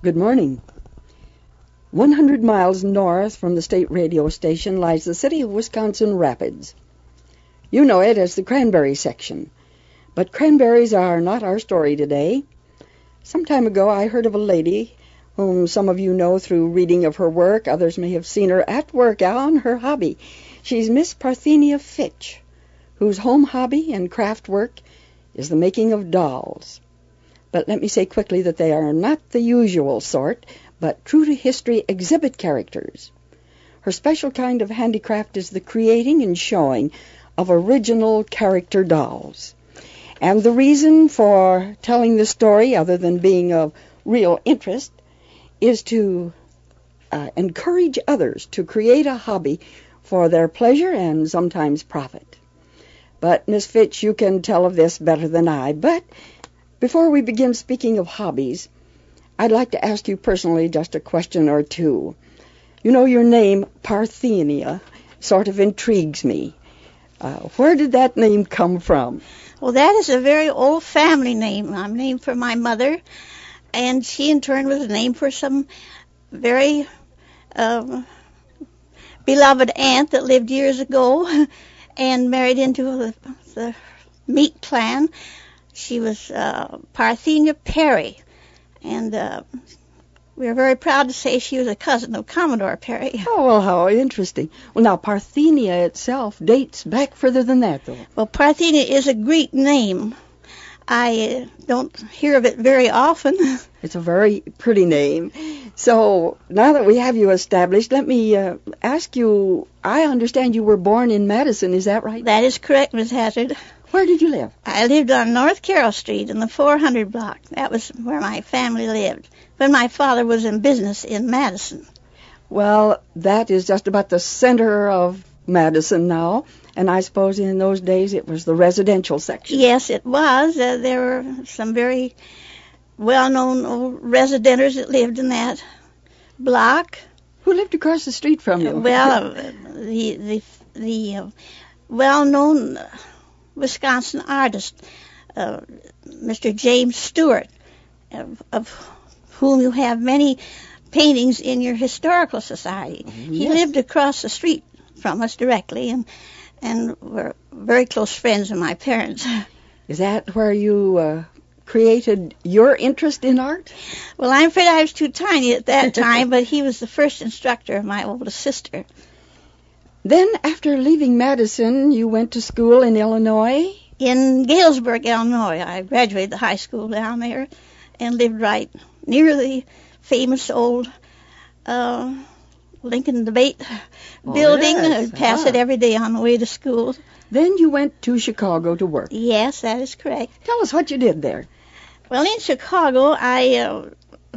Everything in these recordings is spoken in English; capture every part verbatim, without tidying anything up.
Good morning. one hundred miles north from the state radio station lies the city of Wisconsin Rapids. You know it as the cranberry section. But cranberries are not our story today. Some time ago I heard of a lady whom some of you know through reading of her work. Others may have seen her at work on her hobby. She's Miss Parthenia Fitch, whose home hobby and craft work is the making of dolls. But let me say quickly that they are not the usual sort, but true-to-history exhibit characters. Her special kind of handicraft is the creating and showing of original character dolls. And the reason for telling this story, other than being of real interest, is to uh, encourage others to create a hobby for their pleasure and sometimes profit. But, Miss Fitch, you can tell of this better than I. But before we begin speaking of hobbies, I'd like to ask you personally just a question or two. You know, your name, Parthenia, sort of intrigues me. Uh, where did that name come from? Well, that is a very old family name. I'm named for my mother, and she in turn was named for some very uh, beloved aunt that lived years ago and married into the, the meat clan. She was uh, Parthenia Perry, and uh, we are very proud to say she was a cousin of Commodore Perry. Oh, well, how interesting. Well, now, Parthenia itself dates back further than that, though. Well, Parthenia is a Greek name. I uh, don't hear of it very often. It's a very pretty name. So, now that we have you established, let me uh, ask you, I understand you were born in Madison, is that right? That is correct, Miss Hazard. Where did you live? I lived on North Carroll Street in the four hundred block. That was where my family lived. But my father was in business in Madison. Well, that is just about the center of Madison now, and I suppose in those days it was the residential section. Yes, it was. Uh, there were some very well-known old residenters that lived in that block. Who lived across the street from you? Uh, well, uh, the the the uh, well-known Wisconsin artist, uh, Mister James Stewart, of, of whom you have many paintings in your historical society. Yes. He lived across the street from us directly, and and were very close friends of my parents. Is that where you uh, created your interest in art? Well, I'm afraid I was too tiny at that time, but he was the first instructor of my oldest sister. Then, after leaving Madison, you went to school in Illinois? In Galesburg, Illinois. I graduated the high school down there and lived right near the famous old uh, Lincoln Debate Oh, building. yes. I'd pass Ah. it every day on the way to school. Then you went to Chicago to work. Yes, that is correct. Tell us what you did there. Well, in Chicago, I uh,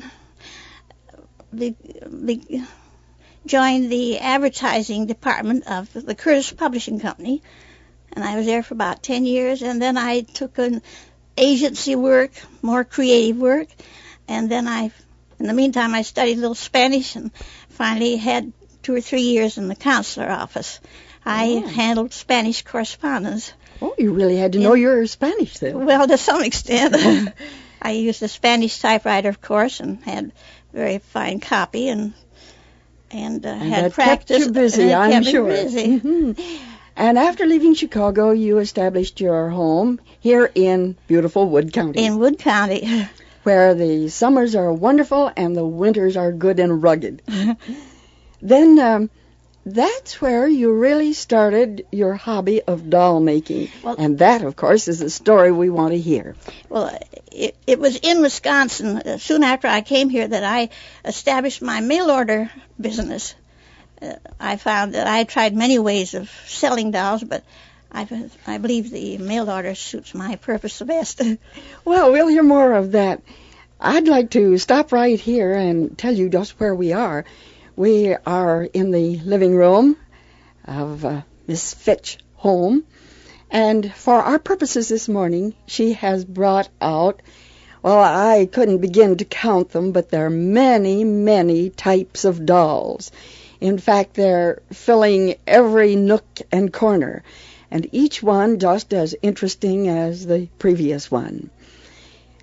be, be, joined the advertising department of the Curtis Publishing Company, and I was there for about ten years, and then I took an agency work, more creative work, and then I, in the meantime, I studied a little Spanish and finally had two or three years in the consular office. I Oh. handled Spanish correspondence. Oh, you really had to know your Spanish then. Well, to some extent. I used a Spanish typewriter, of course, and had very fine copy, and and, uh, And had that practice. kept you busy, and it I'm kept me sure. busy. Mhm. And after leaving Chicago, you established your home here in beautiful Wood County, In Wood County. where the summers are wonderful and the winters are good and rugged. Then um, that's where you really started your hobby of doll making. Well- And that, of course, is the story we want to hear. Well, it, it was in Wisconsin, uh, soon after I came here, that I established my mail order business. Uh, I found that I tried many ways of selling dolls, but I, I believe the mail order suits my purpose the best. Well, we'll hear more of that. I'd like to stop right here and tell you just where we are. We are in the living room of uh, Miss Fitch home, and for our purposes this morning, she has brought out, well, I couldn't begin to count them, but there are many, many types of dolls. In fact, they're filling every nook and corner, and each one just as interesting as the previous one.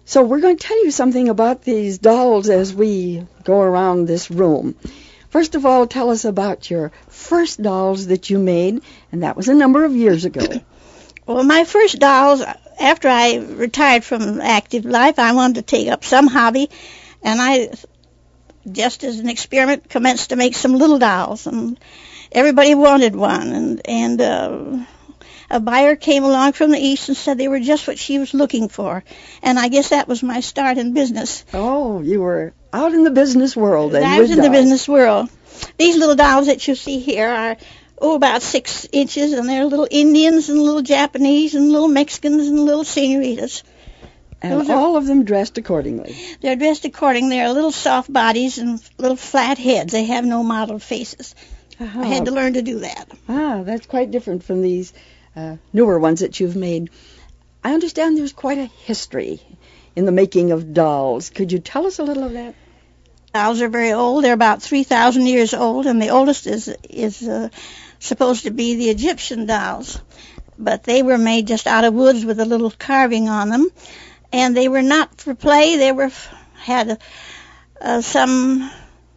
So we're going to tell you something about these dolls as we go around this room. First of all, tell us about your first dolls that you made, and that was a number of years ago. Well, my first dolls, after I retired from active life, I wanted to take up some hobby, and I, just as an experiment, commenced to make some little dolls, and everybody wanted one, and, and uh, a buyer came along from the east and said they were just what she was looking for, and I guess that was my start in business. Oh, you were out in the business world then. I was in dolls. the business world. These little dolls that you see here are oh, about six inches, and they're little Indians and little Japanese and little Mexicans and little senoritas. And Those all are, of them dressed accordingly. They're dressed accordingly. They're little soft bodies and little flat heads. They have no modeled faces. Uh-huh. I had to learn to do that. Ah, that's quite different from these uh, newer ones that you've made. I understand there's quite a history in the making of dolls. Could you tell us a little of that? Dolls are very old. They're about three thousand years old, and the oldest is is uh, supposed to be the Egyptian dolls. But they were made just out of woods with a little carving on them, and they were not for play. They were had uh, some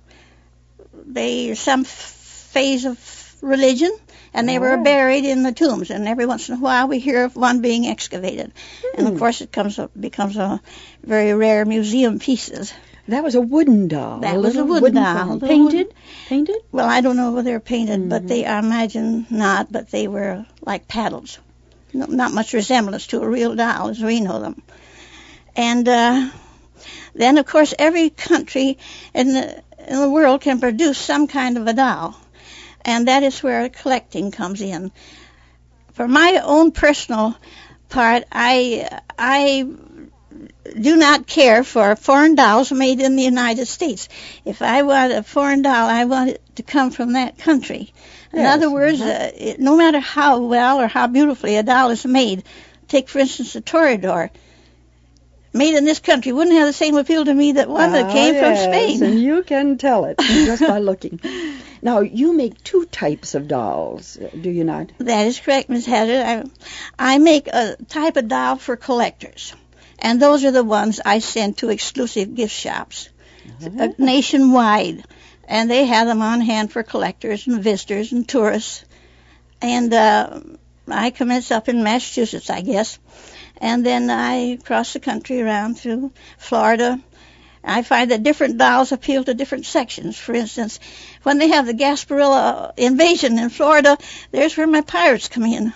they some phase of religion, and they Oh. were buried in the tombs. And every once in a while, we hear of one being excavated, Hmm. and of course, it comes up, becomes a very rare museum pieces. That was a wooden doll. That a was a little wooden doll. doll. Little Painted? wooden- Painted? Well, I don't know whether they're painted, Mhm. but they, I imagine not, but they were like paddles. No, not much resemblance to a real doll as we know them. And uh, then, of course, every country in the, in the world can produce some kind of a doll. And that is where collecting comes in. For my own personal part, I I do not care for foreign dolls made in the United States. If I want a foreign doll, I want it to come from that country. In Yes, other words, uh-huh. uh, it, no matter how well or how beautifully a doll is made, take for instance a Toreador, made in this country, wouldn't have the same appeal to me that one that Ah, came yes, from Spain. And you can tell it just by looking. Now, you make two types of dolls, do you not? That is correct, Miss Heather. I, I make a type of doll for collectors, and those are the ones I send to exclusive gift shops Uh-huh. uh, nationwide, and they have them on hand for collectors and visitors and tourists. And uh, I commence up in Massachusetts, I guess, and then I cross the country around through Florida. I find that different dolls appeal to different sections. For instance, when they have the Gasparilla invasion in Florida, there's where my pirates come in.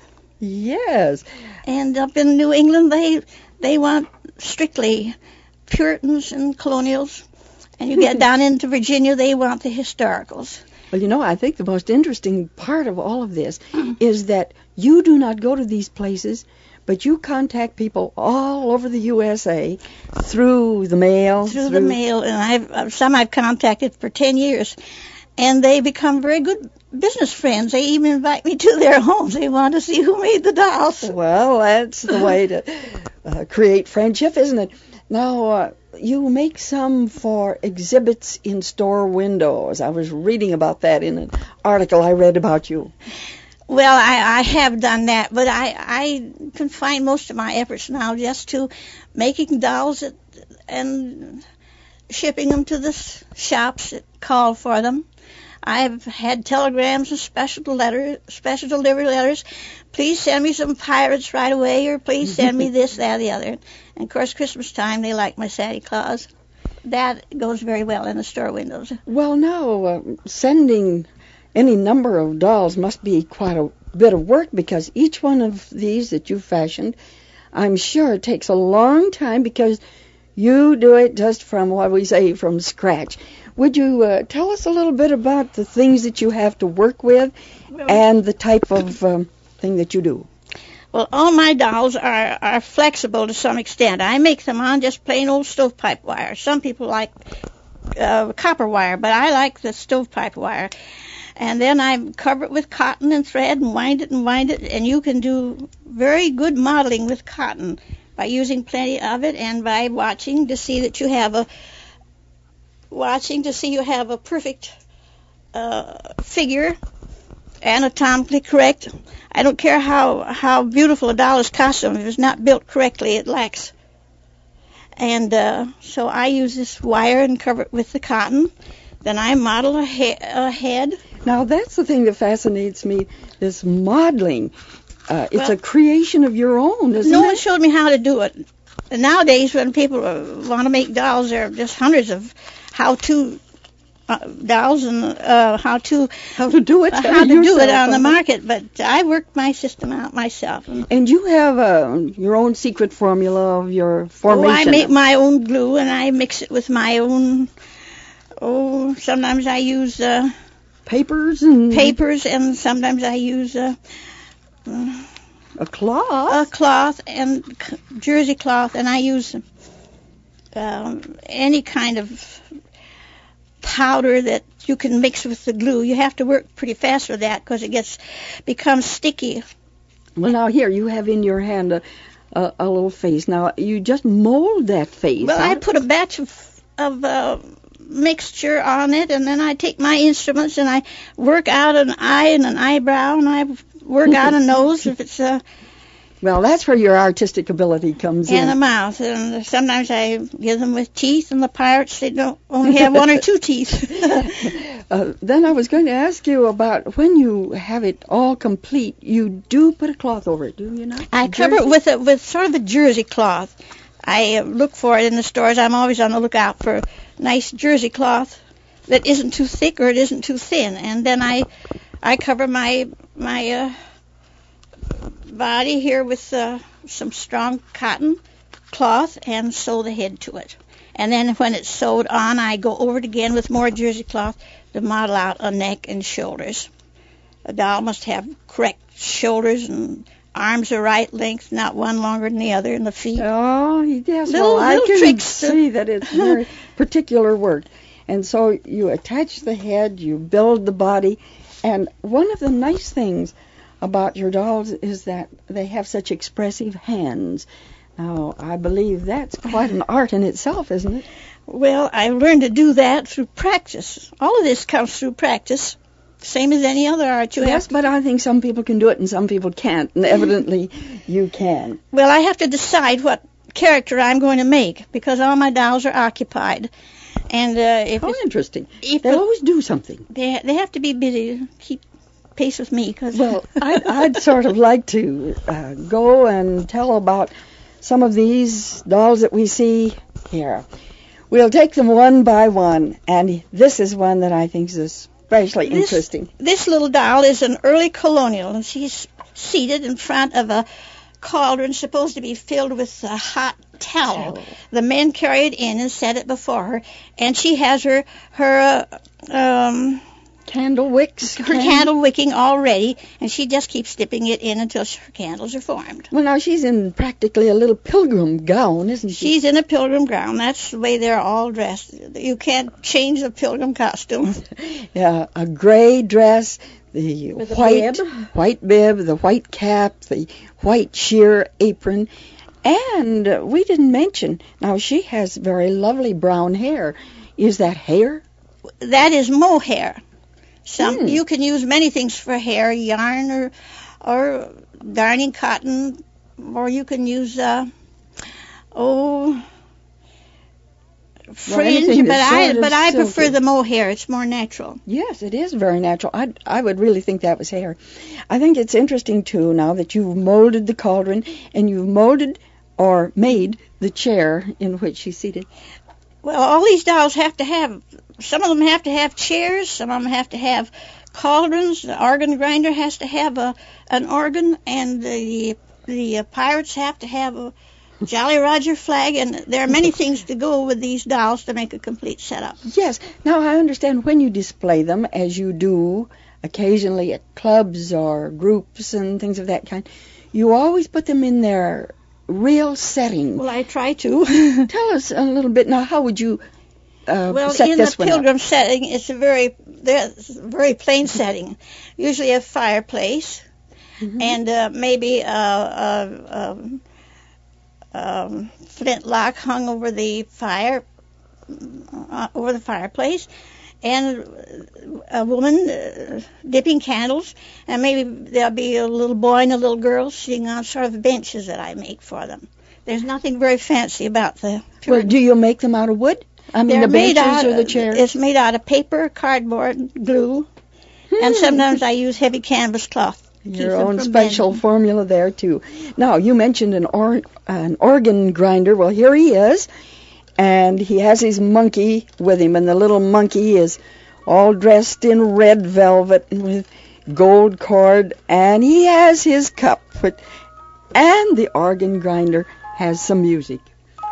Yes. And up in New England, they they want strictly Puritans and colonials. And you get down into Virginia, they want the historicals. Well, you know, I think the most interesting part of all of this is that you do not go to these places, but you contact people all over the U S A through the mail. Through, the mail, and I've uh, some I've contacted for ten years, and they become very good business friends. They even invite me to their homes. They want to see who made the dolls. Well, that's the way to uh, create friendship, isn't it? Now, uh, you make some for exhibits in store windows. I was reading about that in an article I read about you. Well, I, I have done that, but I, I confine most of my efforts now just to making dolls at, and shipping them to the s- shops that call for them. I've had telegrams and special letters, special delivery letters. Please send me some pirates right away, or please send me this, that, the other. And of course, Christmas time they like my Santa Claus. That goes very well in the store windows. Well, now, uh, sending any number of dolls must be quite a bit of work, because each one of these that you've fashioned, I'm sure it takes a long time, because you do it just from what we say from scratch. Would you uh, tell us a little bit about the things that you have to work with and the type of um, thing that you do? Well, all my dolls are, are flexible to some extent. I make them on just plain old stovepipe wire. Some people like uh, copper wire, but I like the stovepipe wire. And then I cover it with cotton and thread and wind it and wind it, and you can do very good modeling with cotton by using plenty of it and by watching to see that you have a watching to see you have a perfect uh, figure, anatomically correct. I don't care how how beautiful a doll is costume. If it's not built correctly, it lacks And uh, so I use this wire and cover it with the cotton. Then I model a, he- a head. Now, that's the thing that fascinates me, this modeling. Uh, it's Well, a creation of your own, isn't No it? one showed me how to do it. And nowadays, when people uh, want to make dolls, there are just hundreds of how-to uh, dolls and uh, how-to How to do it uh, how to do it yourself, on the huh? market. But I worked my system out myself. And And you have uh, your own secret formula of your oh, formation. I make my own glue, and I mix it with my own. Oh, sometimes I use uh, Papers and papers, and sometimes I use uh, a cloth. a cloth and c- jersey cloth, and I use um, any kind of powder that you can mix with the glue. You have to work pretty fast with that because it gets becomes sticky. Well, now here you have in your hand a, a, a little face. Now you just mold that face. Well, huh? I put a batch of of uh, mixture on it, and then I take my instruments and I work out an eye and an eyebrow, and I work out a nose if it's a Well, that's where your artistic ability comes and a in. mouth. And sometimes I give them with teeth, and the pirates they don't only have one or two teeth. Uh, then I was going to ask you about when you have it all complete, you do put a cloth over it, do you not? I cover it with a with sort of a jersey cloth. I uh, look for it in the stores. I'm always on the lookout for nice jersey cloth that isn't too thick or it isn't too thin. And then I I cover my my uh, body here with uh, some strong cotton cloth and sew the head to it. And then when it's sewed on, I go over it again with more jersey cloth to model out a neck and shoulders. A doll must have correct shoulders and arms are right length, not one longer than the other, and the feet. Oh, yes. Little- well, I little can tricks. see that it's very particular work. And so you attach the head, you build the body, and one of the nice things about your dolls is that they have such expressive hands. Now, I believe that's quite an art in itself, isn't it? Well, I learned to do that through practice. All of this comes through practice, same as any other art you Yes, have. but I think some people can do it and some people can't, and evidently you can. Well, I have to decide what character I'm going to make because all my dolls are occupied, and uh, if How it's, interesting. if They'll it- always do something. they they have to be busy to keep pace with me. Cause Well, I'd, I'd sort of like to uh, go and tell about some of these dolls that we see here. We'll take them one by one, and this is one that I think is especially This- interesting. This little doll is an early colonial, and she's seated in front of a cauldron supposed to be filled with a hot towel. Towel. The men carry it in and set it before her, and she has her her uh, um, Candle wicks. her can- candle wicking all ready, and she just keeps dipping it in until her candles are formed. Well, now she's in practically a little pilgrim gown, isn't she? She's in a pilgrim gown. That's the way they're all dressed. You can't change the pilgrim costume. Yeah, a gray dress, the With a white bib. white bib, the white cap, the white sheer apron, and uh, we didn't mention. Now she has very lovely brown hair. Is that hair? That is mohair. Some Hmm. you can use many things for hair, yarn or or darning cotton, or you can use uh, oh fringe. anything but that's I sort of but I silky. prefer the mohair. It's more natural. Yes, it is very natural. I I would really think that was hair. I think it's interesting too now that you've molded the cauldron and you've molded or made the chair in which she's seated. Well, all these dolls have to have. Some of them have to have chairs. Some of them have to have cauldrons. The organ grinder has to have a an organ, and the the uh, pirates have to have a Jolly Roger flag. And there are many things to go with these dolls to make a complete setup. Yes. Now I understand when you display them, as you do occasionally at clubs or groups and things of that kind, you always put them in their real setting. Well, I try to. Tell us a little bit now. How would you uh, Well, set in this the one up? pilgrim setting, it's a very there's a very plain setting. Usually a fireplace, Mhm. and uh, maybe a, a, a, um, flintlock hung over the fire, uh, over the fireplace, and a woman uh, dipping candles, and maybe there'll be a little boy and a little girl sitting on sort of benches that I make for them. There's nothing very fancy about the Puritans. Well, do you make them out of wood? I mean, They're the made benches out, or the chairs? It's made out of paper, cardboard, glue, Hmm. and sometimes I use heavy canvas cloth. to keep Your them own from special bending. formula there, too. Now, you mentioned an, or- an organ grinder. Well, here he is, and he has his monkey with him, and the little monkey is all dressed in red velvet with gold cord, and he has his cup, but, and the organ grinder has some music.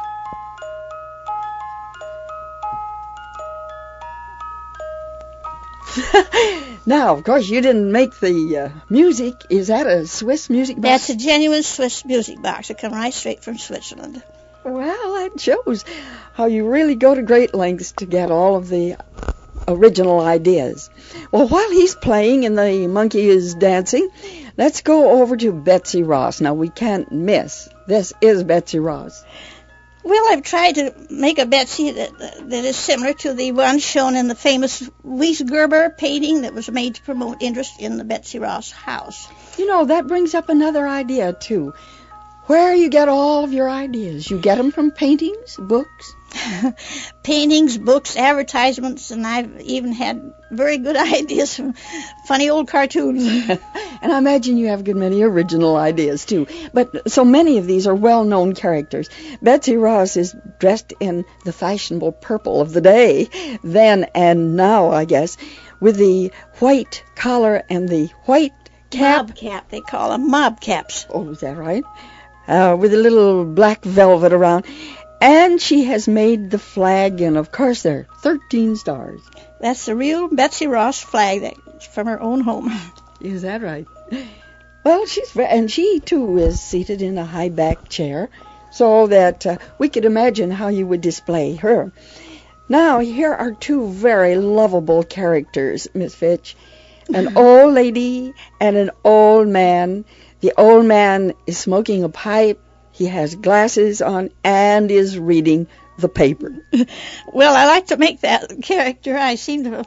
Now, of course, you didn't make the uh, music. Is that a Swiss music box? That's a genuine Swiss music box. It comes right straight from Switzerland. Well, that shows how you really go to great lengths to get all of the original ideas. Well, while he's playing and the monkey is dancing, let's go over to Betsy Ross. Now, we can't miss. This is Betsy Ross. Well, I've tried to make a Betsy that, that is similar to the one shown in the famous Weiss Gerber painting that was made to promote interest in the Betsy Ross house. You know, that brings up another idea, too. Where you get all of your ideas? You get them from paintings, books? Paintings, books, advertisements, and I've even had very good ideas from funny old cartoons. And I imagine you have a good many original ideas, too. But so many of these are well-known characters. Betsy Ross is dressed in the fashionable purple of the day, then and now, I guess, with the white collar and the white cap. Mob cap, they call them mob caps. Oh, is that right? Uh, with a little black velvet around. And she has made the flag, and of course there are thirteen stars. That's the real Betsy Ross flag that's from her own home. Is that right? Well, she's ve- and she too is seated in a high back chair, so that uh, we could imagine how you would display her. Now, here are two very lovable characters, Miss Fitch. An old lady and an old man. The old man is smoking a pipe. He has glasses on and is reading the paper. Well, I like to make that character. I seem to. Uh,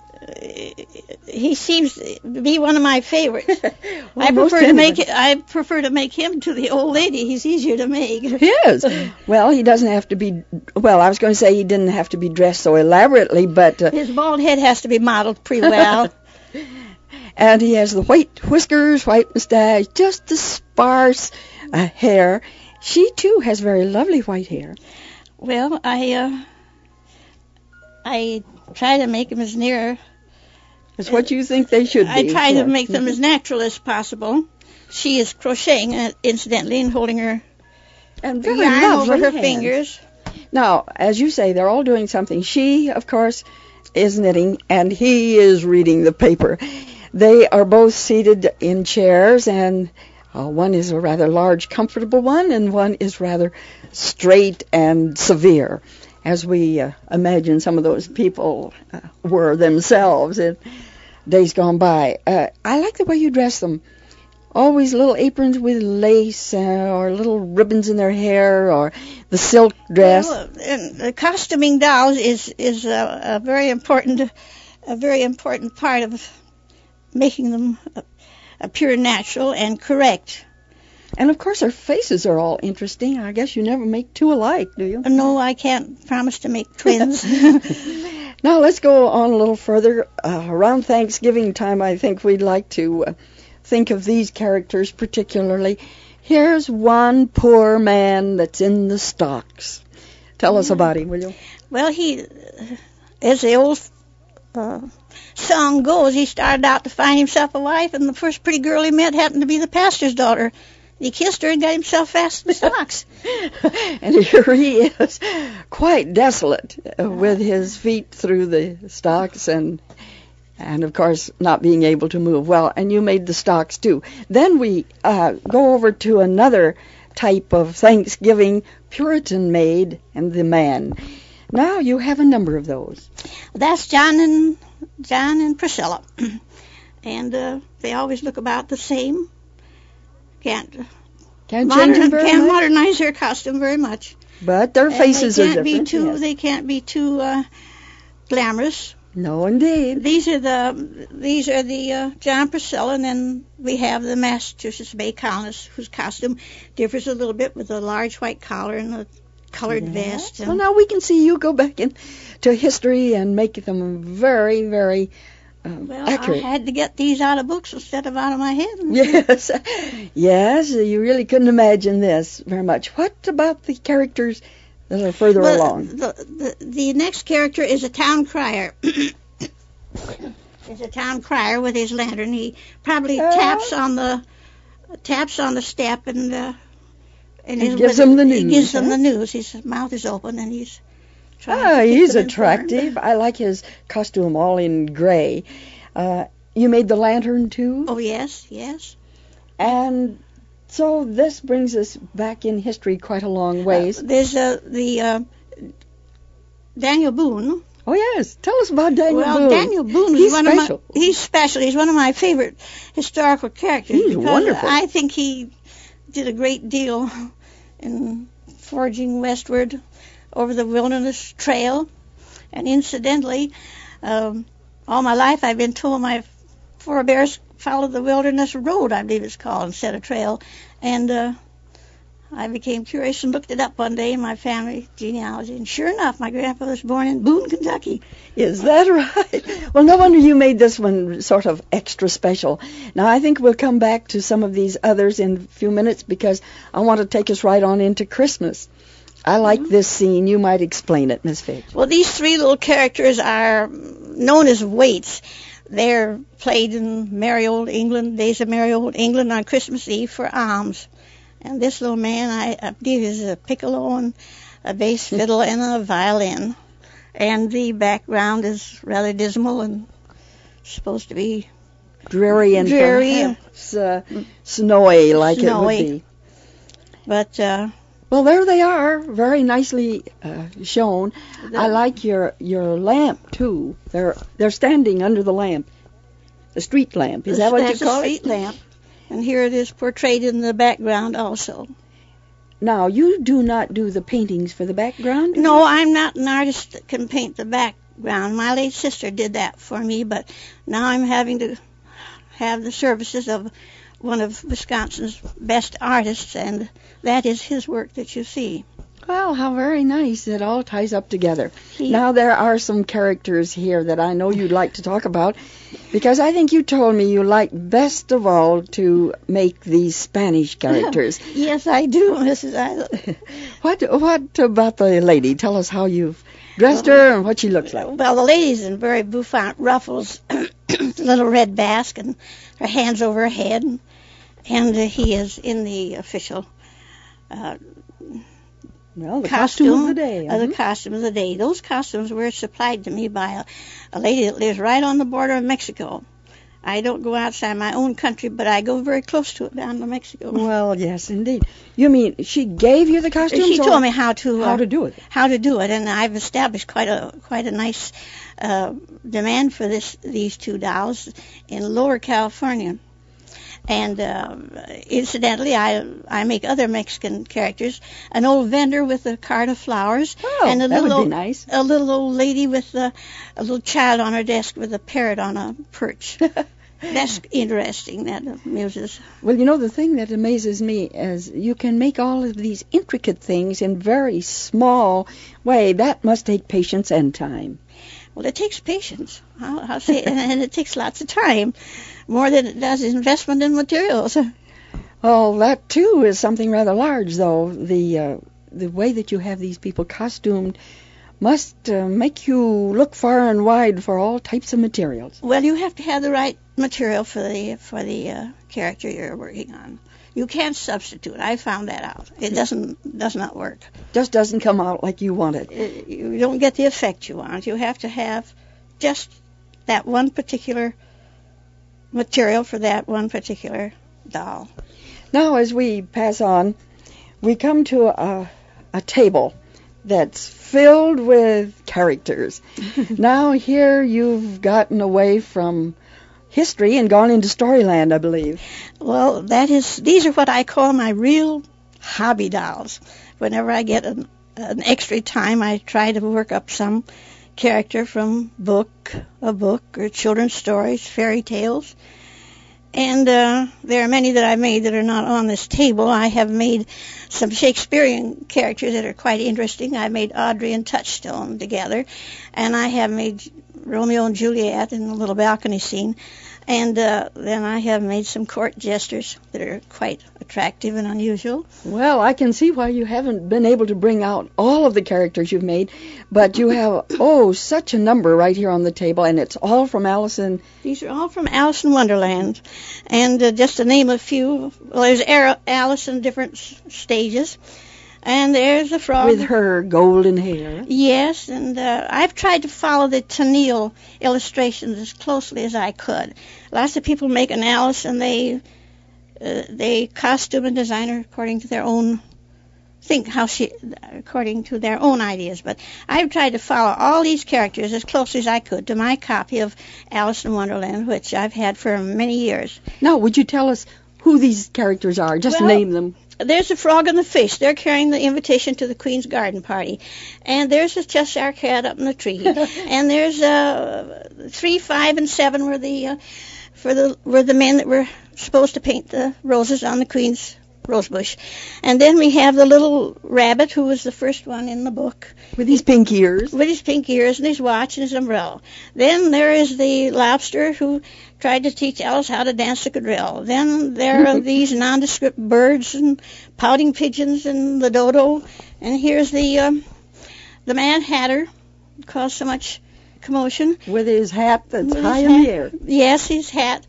he seems to be one of my favorites. Well, I most prefer to make anybody. it. I prefer to make him to the old lady. He's easier to make. Yes. Well, he doesn't have to be. Well, I was going to say he didn't have to be dressed so elaborately, but. Uh, His bald head has to be modeled pretty well. And he has the white whiskers, white mustache, just the sparse uh, hair. She, too, has very lovely white hair. Well, I uh, I try to make them as near. It's what you think they should be. I try yes. to make them as natural as possible. She is crocheting, uh, incidentally, and holding her And very yarn lovely over her hands. fingers. Now, as you say, they're all doing something. She, of course, is knitting, and he is reading the paper. They are both seated in chairs, and uh, one is a rather large, comfortable one, and one is rather straight and severe, as we uh, imagine some of those people uh, were themselves in days gone by. Uh, I like the way you dress them. Always little aprons with lace, uh, or little ribbons in their hair, or the silk dress. Well, and the costuming dolls is is a, a very important a very important part of making them appear natural and correct. And of course, their faces are all interesting. I guess you never make two alike, do you? No, I can't promise to make twins. Now let's go on a little further. Uh, around Thanksgiving time, I think we'd like to uh, think of these characters particularly. Here's one poor man that's in the stocks. Tell us about him, will you? Well, he, as the old uh, song goes, he started out to find himself a wife, and the first pretty girl he met happened to be the pastor's daughter. He kissed her and got himself fast in the stocks. And here he is, quite desolate, uh, with his feet through the stocks and, and of course, not being able to move. Well, and you made the stocks, too. Then we uh, go over to another type of Thanksgiving Puritan maid and the man. Now you have a number of those. That's John and John and Priscilla. And uh, they always look about the same. Can't, Can't modern, change them very can't much, modernize their costume very much. but their And faces they are can't different. Be too, yes. They can't be too uh, glamorous. No, indeed. These are the these are the uh, John Priscilla, and then we have the Massachusetts Bay colonist, whose costume differs a little bit with a large white collar and a colored Yeah. vest. And Well, now we can see you go back into history and make them very, very um, well, accurate. I had to get these out of books instead of out of my head. Yes, yes, you really couldn't imagine this very much. What about the characters that are further Well, along? The, the the next character is a town crier. Is a town crier with his lantern. He probably Uh, taps on the taps on the step and uh, and He his- gives with- them the He news, gives them huh? the news. His mouth is open and he's trying Ah, to keep he's them informed. attractive. I like his costume, all in gray. Uh, you made the lantern too, Oh yes, yes. and so this brings us back in history quite a long ways. Uh, there's uh, the uh, Daniel Boone. Oh yes, tell us about Daniel well, Boone. Daniel Boone He's is one special. of my he's special. He's one of my favorite historical characters. He's because wonderful. I think he did a great deal in forging westward over the Wilderness Trail, and incidentally, um, all my life I've been told my forebears followed the Wilderness Road, I believe it's called, instead of trail, and uh, I became curious and looked it up one day in my family genealogy, and sure enough, my grandfather was born in Boone, Kentucky. Is that right? Well, no wonder you made this one sort of extra special. Now, I think we'll come back to some of these others in a few minutes because I want to take us right on into Christmas. I like Mm-hmm. this scene. You might explain it, Miss Figgs. Well, these three little characters are known as waits. They're played in merry old England, days of merry old England on Christmas Eve for alms. And this little man, I, I believe, is a piccolo and a bass fiddle and a violin. And the background is rather dismal and supposed to be Dreary and Dreary. perhaps uh, snowy, like Snowy. it would be. But uh, Well, there they are, very nicely uh, shown. the, I like your your lamp too. They're they're standing under the lamp, the street lamp. Is that what you that's call a street it? lamp. And here it is portrayed in the background also. Now, you do not do the paintings for the background? No, I'm not an artist that can paint the background. My late sister did that for me, but now I'm having to have the services of one of Wisconsin's best artists, and that is his work that you see. Well, how very nice. It all ties up together. He, Now, there are some characters here that I know you'd like to talk about, because I think you told me you like best of all to make these Spanish characters. yes, I do, Missus Isla. What What about the lady? Tell us how you've dressed her and what she looks like. Well, the lady's in very bouffant ruffles, little red basque, and her hands over her head, and, and uh, he is in the official uh, Well, the costume, costume, of the day. uh, the mhm. costume of the day. Those costumes were supplied to me by a, a lady that lives right on the border of Mexico. I don't go outside my own country, but I go very close to it down to Mexico. Well, yes, indeed. You mean she gave you the costumes? she or told me how to how uh, to do it. how to do it, and I've established quite a quite a nice uh, demand for this these two dolls in Lower California. And uh, incidentally, I I make other Mexican characters. An old vendor with a cart of flowers, Oh, and a that little would be old, nice. a little old lady with a, a little child on her desk with a parrot on a perch. That's interesting. That amuses. Well, you know, the thing that amazes me is you can make all of these intricate things in very small way. That must take patience and time. Well, it takes patience. I'll, I'll say, and, and it takes lots of time, more than it does investment in materials. Well, that too is something rather large, though. The uh, the way that you have these people costumed must uh, make you look far and wide for all types of materials. Well, you have to have the right material for the for the uh, character you're working on. You can't substitute. I found that out. It doesn't does not work. Just doesn't come out like you want it. It, you don't get the effect you want. You have to have just that one particular material for that one particular doll. Now, as we pass on, we come to a, a table that's filled with characters. Now, here you've gotten away from history and gone into Storyland, I believe. Well, that is. These are what I call my real hobby dolls. Whenever I get an, an extra time, I try to work up some character from book, a book, or children's stories, fairy tales. And uh, there are many that I've made that are not on this table. I have made some Shakespearean characters that are quite interesting. I made Audrey and Touchstone together, and I have made Romeo and Juliet in the little balcony scene. And uh, then I have made some court jesters that are quite attractive and unusual. Well, I can see why you haven't been able to bring out all of the characters you've made, but you have, oh, such a number right here on the table, and it's all from Alice in... These are all from Alice in Wonderland. And uh, just to name a few, well, there's Alice in different s- stages. And there's a frog. With her golden hair. Yes, and uh, I've tried to follow the Tennille illustrations as closely as I could. Lots of people make an Alice, and they uh, they costume and design her according to their own think how she according to their own ideas. But I've tried to follow all these characters as closely as I could to my copy of Alice in Wonderland, which I've had for many years. Now, would you tell us who these characters are? Just well, name them. There's the frog and the fish. They're carrying the invitation to the Queen's garden party. And there's the Cheshire cat up in the tree. And there's uh, three, five, and seven were the uh, for the were the men that were supposed to paint the roses on the Queen's rose bush. And then we have the little rabbit who was the first one in the book. With his pink ears. With his pink ears and his watch and his umbrella. Then there is the lobster who tried to teach Alice how to dance the quadrille. Then there are these nondescript birds and pouting pigeons and the dodo. And here's the um, the Mad Hatter, who caused so much commotion. With his hat that's With high his in hat. the air. Yes, his hat.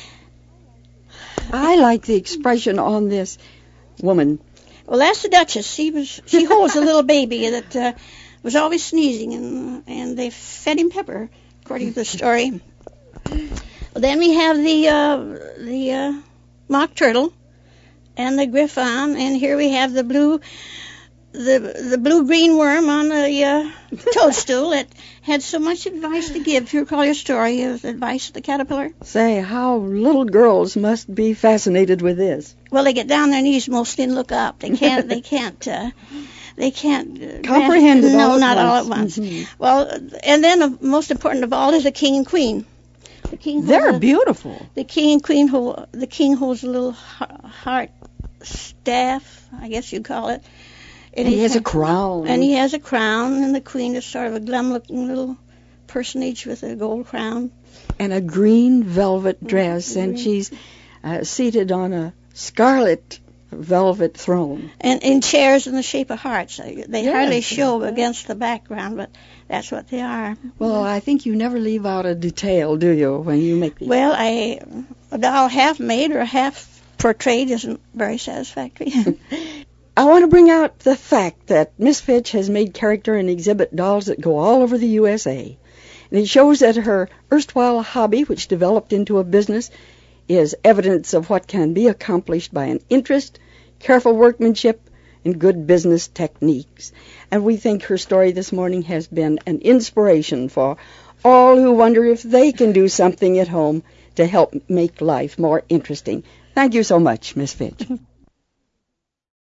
I like the expression on this woman. Well, that's the Duchess. She was she holds a little baby that uh, was always sneezing, and and they fed him pepper, according to the story. Then we have the uh, the uh, mock turtle and the griffon, and here we have the blue the the blue green worm on the uh, toadstool that had so much advice to give. If you recall your story of advice to the caterpillar. Say, how little girls must be fascinated with this. Well, they get down their knees mostly and look up. They can't. They can't. Uh, they can't uh, comprehend it. No, all not at all once. at once. Mm-hmm. Well, and then uh, most important of all is the king and queen. The king They're holds a, beautiful. The king and queen hold. The king holds a little heart staff, I guess you'd call it. And he has a crown. And he has a crown, and the queen is sort of a glum-looking little personage with a gold crown. And a green velvet dress, green. and she's uh, seated on a scarlet velvet throne. And in chairs in the shape of hearts. They Yes. hardly show against the background, but that's what they are. Well, I think you never leave out a detail, do you, when you make these? Well, I, a doll half made or half portrayed isn't very satisfactory. I want to bring out the fact that Miss Fitch has made character and exhibit dolls that go all over the U S A. And it shows that her erstwhile hobby, which developed into a business, is evidence of what can be accomplished by an interest, careful workmanship, and good business techniques. And we think her story this morning has been an inspiration for all who wonder if they can do something at home to help make life more interesting. Thank you so much, Miss Fitch.